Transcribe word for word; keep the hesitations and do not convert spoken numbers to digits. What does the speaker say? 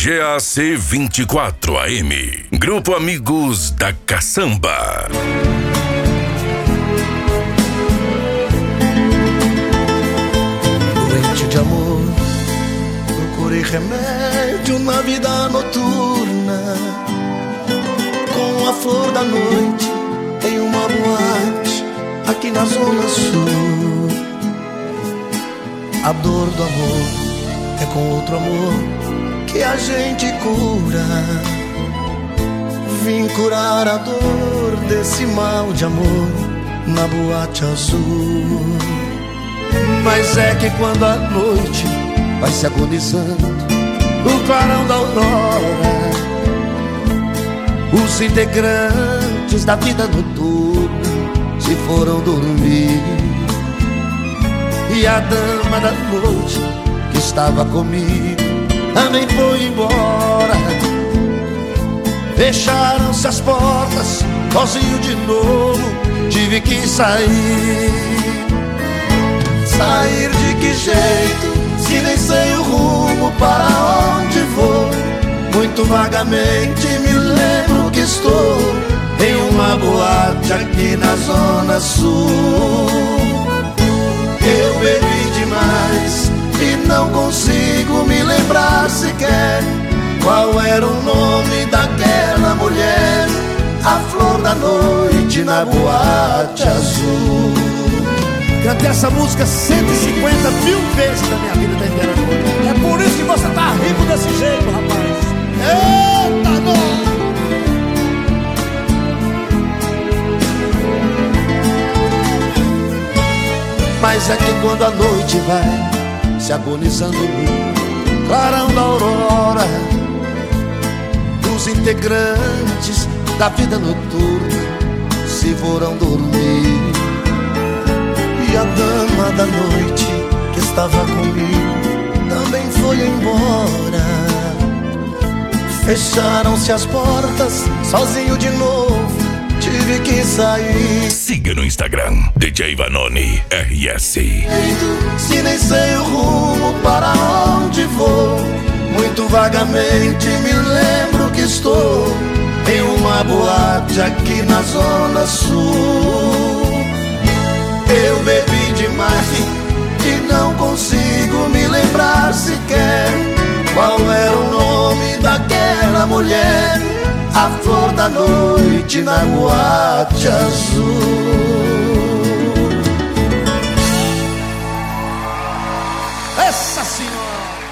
G A C vinte e quatro A M. Grupo Amigos da Caçamba. Doente de amor, procurei remédio na vida noturna, com a flor da noite em uma boate aqui na Zona Sul. A dor do amor é com outro amor que a gente cura. Vim curar a dor desse mal de amor na boate azul. Mas é que quando a noite vai se agonizando no clarão da aurora, os integrantes da vida noturna se foram dormir, e a dama da noite que estava comigo também foi embora. Fecharam-se as portas, sozinho de novo tive que sair. Sair de que jeito, se nem sei o rumo para onde vou? Muito vagamente me lembro que estou em uma boate aqui na Zona Sul. Eu bebi demais e não consigo me lembrar sequer qual era o nome daquela mulher, a flor da noite na boate azul. Cantei essa música cento e cinquenta mil vezes na minha vida da inteira. É por isso que você tá rico desse jeito, rapaz. Eita, nós! Mas é que quando a noite vai se agonizando no clarão da aurora, os integrantes da vida noturna se foram dormir, e a dama da noite que estava comigo também foi embora. Fecharam-se as portas, sozinho de novo tive que sair. Siga no Instagram, D J Vanoni R S. Se nem sei o rumo para onde vou, muito vagamente me lembro que estou em uma boate aqui na Zona Sul. Eu bebi demais e não consigo me lembrar sequer qual era o nome daquela mulher, a flor da noite na boate azul. Essa senhora!